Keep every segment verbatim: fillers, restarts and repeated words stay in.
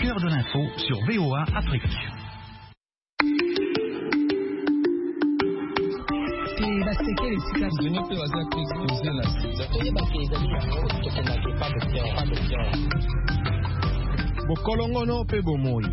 cœur de l'info sur V O A Afrique. Bokolongono pe bomoi.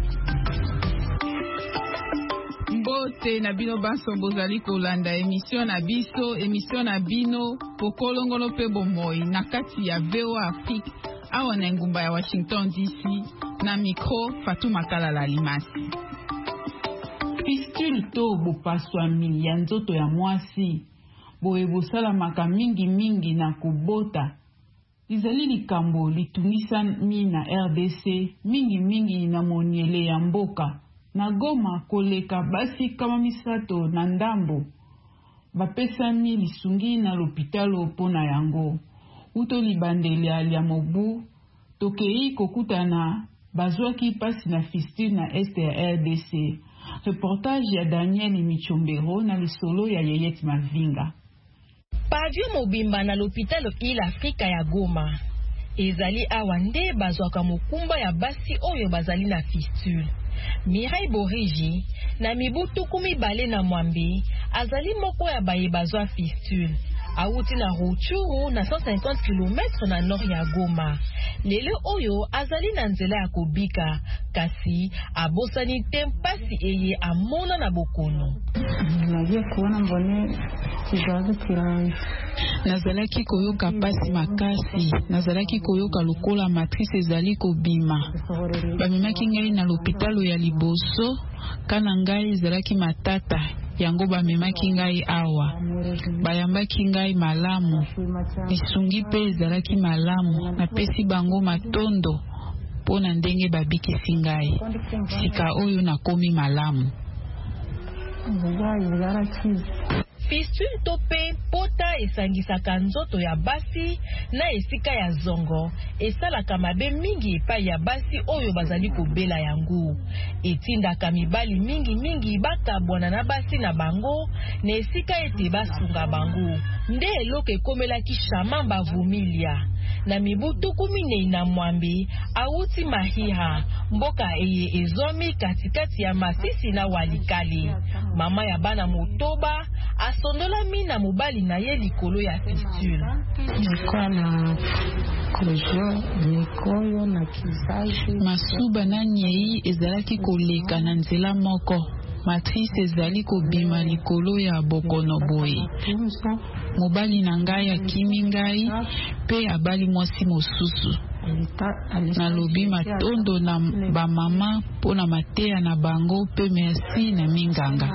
Mbote na bino baso bozali kolanda émission na biso émission na bino Bokolongono pe bomoi na kati ya V O A Afrique awa na ngumba ya Washington D C na micro Fatou Makala Limasi. Fistule to bopaswami ya nzoto ya mwasi boye bosalamaka mingi mingi na kubota izali likambo litunisami na R D C mingi mingi na moniele ya mboka na Goma koleka basi kama misato na ndambo bapesami lisungi na lopitalo pona yango uto libandeli alia mobu tokei kokutana bazwaki pasi na fistule na este ya R D C. Reportage ya Daniel Michombero na lisolo ya Yeyet Mavinga. Pavio mobimba na l'hôpital Il Afrika ya Goma. Ezali awande bazwaka mokumba ya basi oyo bazali na fistule. Mirai Borigi na mibutu kumi bale na mwambi azali moko ya baye bazwa fistule. Awuti na Rutshuru na cent cinquante kilomètres na nord ya Goma. Lele oyo azali na nzela ya kobika kasi abosani tempasi eye amona na bokono. Nazalaki koyoka pasi makasi, nazalaki koyoka lokola matrice ezali kobima. Bamemaki ngai na l'hôpital ya liboso, kana ngai ezalaki matata. Yango bamemaki ngai awa bayambaki ngai malamu lisungi pe ezalaki malamu napesi bango matondo pona ndenge babikisi ngai sika oyo nakomi malamu. Fistule tope pota esangisaka nzoto ya basi na esika ya zongo esalaka mabe mingi epai ya basi oyo bazali kobela yango etindaka mibali mingi mingi bakabwana na basi na bango na esika ete basunga bango nde eloko ekomelaki shama bavumilia na mibutu kumi nei na mwambi awuti Mahiha mboka eye ezomi katikati ya Masisi na Walikale. Mama ya bana motoba asondola mina mobali na ye likolo ya fistule. Masuba na nyei ezalaki koleka na nzela moko. Matrice ezali kobima likolo ya bokono boye. Mobali na ngai akimi ngai pe abali mwasi mosusu. Nalobi matondo na bamama pona mateya na bango pe merci na minganga.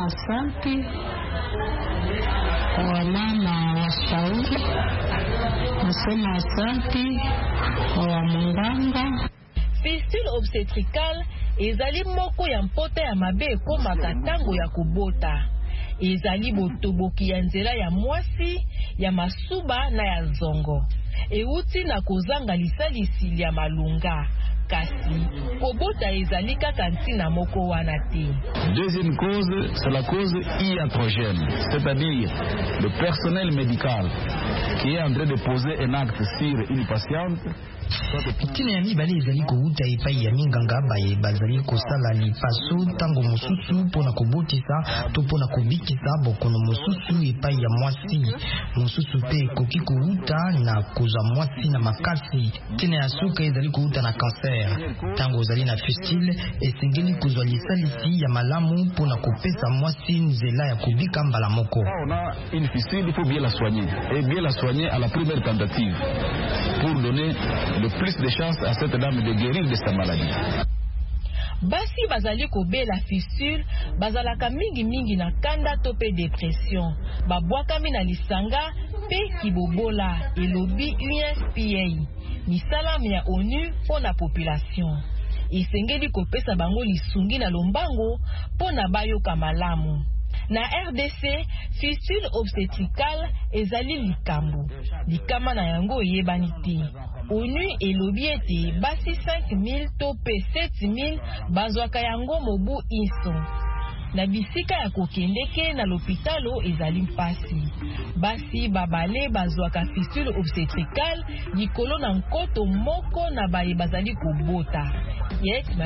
Wamama washauri nasema asante wa munganga. Fistule obstétricale ezali moko ya mpota ya mabe ekomaka tango ya kobota. Ezali botoboki ya nzela ya mwasi ya masuba na ya zongo. Euti na kozanga lisalisi ya malunga. Kasi kobota ezali kaka ntina moko wana te. Deuxième cause, c'est la cause iatrogène, c'est-à-dire le personnel médical qui est en train de poser un acte sur une patiente. Tina ya mibale ezali kouta epai ya minganga baye bazali kosala lipaso tango mosusu pona kobotisa to pona kobikisa bokono mosusu epai ya mwasi mosusu pe koki kouta na koza mwasi na makasi. Tina ya suka ezali kouta na cancer tango ozali na fistule esengeli kozwa lisalisi ya malamu pona kopesa mwasi nzela ya kobika mbala moko. On a une fistule, il faut bien la soigner et bien la soigner à la première tentative pour donner le plus de chances à cette dame de guérir de sa maladie. Basi bazali kobela fistule bazalaka mingi mingi na kanda to pe dépression babwakami na lisanga pe kibobola elobi U N F P A misalamu ya ONU pona population isengeli kopesa bango lisungi na lombango pona bayoka malamu. Na R D C, fistule obstétricale ezali likambo. Likama na yango yebani te. ONU elobi ete basi cinq mille to pe sept mille bazwaka yango mobu inso. Na bisika ya kokendeke na l'hôpitalo ezali mpasi. Basi babale bazwaka fistule obstétricale likolo na nkoto moko na baye bazali kobota. Yet